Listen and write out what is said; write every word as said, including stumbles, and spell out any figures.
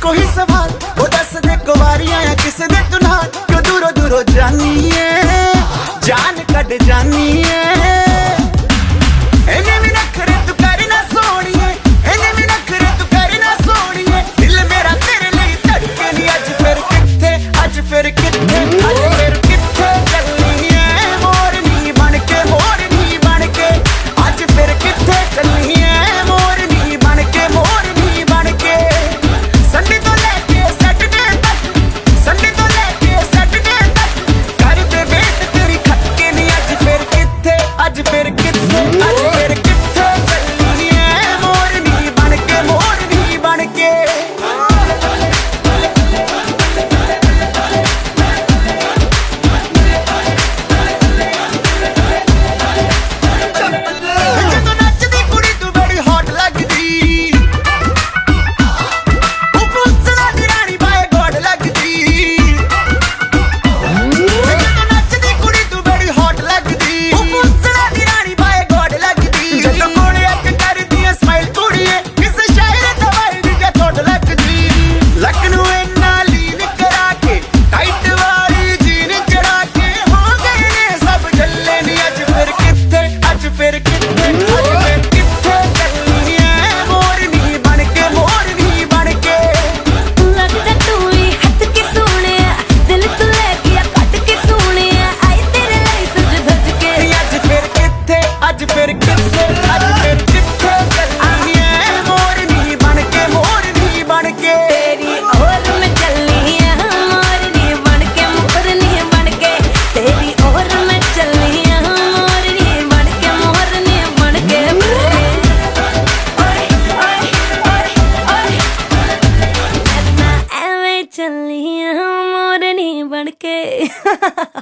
ਇੱਕੋ ਹੀ ਸਵਾਲ ਉਹ ਦੱਸ ਦੇ ਕੁਵਾਰੀਆਂ ਆ ਕਿਸੇ ਦੇ ਤੂੰ ਨਾਲ ਕਿਉਂ ਦੂਰੋਂ ਦੂਰੋਂ ਜਾਨੀ ਏ ਜਾਨ ਕੱਢ ਜਾਨੀ ਏ ਇਹਨੇ ਵੀ ਨਖਰੇ ਤੂੰ ਕਰ ਨਾ ਸੋਣੀਏ ਇਹਨੇ ਵੀ ਨਖਰੇ ਤੂੰ ਕਰ ਨਾ ਸੋਣੀਏ ਦਿਲ ਮੇਰਾ ਤੇਰੇ ਲਈ ਧੜਕੇ ਨੀ ਅੱਜ ਫਿਰ ਕਿੱਥੇ ਅੱਜ ਫਿਰ ਕਿੱਥੇ ਅੱਜ ਫਿਰ ਕਿੱਥੇ ਚੱਲੀ ਏ ਮੋਰਨੀ ਬਣ ਕੇ ਮੋਰਨੀ ਬਣ ਕੇ ਅੱਜ ਫਿਰ ਕਿੱਥੇ ਚੱਲੀ ਏ ਮੋਰਨੀ ਬਣ ਕੇ ਮੋਰਨੀ ਬਣ ਕੇ ਸੰਡੇ ਤੋਂ ਲੈ ਕੇ ਸੈਟਰਡੇ ਤੱਕ ਸੰਡੇ ਤੋਂ ਲੈ ਕੇ ਸੈਟਰਡੇ ਤੱਕ ਕਰਦੇ ਵੇਟ ਤੇਰੀ ਖੱਕੇ ਨੀ ਅੱਜ ਫਿਰ ਕਿੱਥੇ ਅੱਜ ਫਿਰ ਕਿੱਥੇ ਅੱਜ ਫਿਰ ਕਿੱਥੇ ਚੱਲੀ ਏ ਮੋਰਨੀ ਬਣ ਕੇ ਮੋਰਨੀ ਬਣ ਕੇ ਜਦੋਂ ਨੱਚਦੀ ਕੁੜੀ ਤੂੰ ਬੜੀ ਹੌਟ ਲੱਗਦੀ ਉਹ ਪੁੱਛਣਾ ਦੀ ਰਾਣੀ ਬਾਏ ਗੋਡ ਲੱਗਦੀ ਜਦੋਂ ਨੱਚਦੀ ਕੁੜੀ ਤੂੰ ਬੜੀ ਹੌਟ ਲੱਗਦੀ ਉਹ ਪੁੱਛਣਾ ਦੀ ਰਾਣੀ ਬਾਏ ਗੋਡ ਲੱਗਦੀ ਜਦੋਂ ਕੋਲੇ ਅੱਖ ਕਰਦੀ ਐ ਸਮਾਈਲ ਕੁੜੀਏ ਕਿਸੇ ਸ਼ਾਇਰ ਦਵਾਈ ਦੀ ਜੇ ਥੋੜ ਲੱਗਦੀ ਲੱਕ ਨੂੰ ਇੰਨਾ ਲੀਨ ਕਰਾ ਕੇ ਟਾਈਟ ਵਾਲੀ ਜੀਨ ਚੜਾ ਕੇ ਹੋ ਗਏ ਨੇ ਸਭ ਜੱਲੇ ਨੀ ਅੱਜ ਫਿਰ ਕਿੱਥੇ ਅੱਜ ਫਿਰ ਕਿੱਥੇ ਅੱਜ ਫਿਰ ਕਿੱਥੇ ਚੱਲੀ ਏ ਮੋਰਨੀ ਬਣ ਕੇ ਮੋਰਨੀ ਬਣ ਕੇ ਲੱਗਦਾ ਤੂੰ ਵੀ ਹੱਥ ਕੇ ਸੋਹਣਿਆ ਦਿਲ ਤੋਂ ਲੈ ਗਿਆ ਕੱਟ ਕੇ ਸੋਹਣਿਆ ਆਏ ਤੇਰੇ ਲਈ ਸਜ ਧਜ ਕੇ ਨੀ ਅੱਜ ਫਿਰ ਕਿੱਥੇ ਅੱਜ ਫਿਰ ਕਿੱਥੇ ਅੱਜ ਫਿਰ ਕਿੱਥੇ ਚੱਲੀ ਏ ਮੋਰਨੀ ਬਣ ਕੇ ਮੋਰਨੀ ਬਣ ਕੇ ਤੇਰੀ ਔਰ ਮੈਂ ਚੱਲੀ ਆ ਮੋਰਨੀ ਬਣ ਕੇ ਮੋਰਨੀ ਬਣ ਕੇ ਤੇਰੀ ਔਰ ਮੈਂ ਚੱਲੀ ਆ ਮੋਰਨੀ ਬਣ ਕੇ ਮੋਰਨੀ ਬਣ ਕੇ ਓਏ ਓਏ ਓਏ ਓਏ ਮੈਂ ਐਵੇਂ ਚੱਲੀ ਆ ਮੋਰਨੀ ਬਣ ਕੇ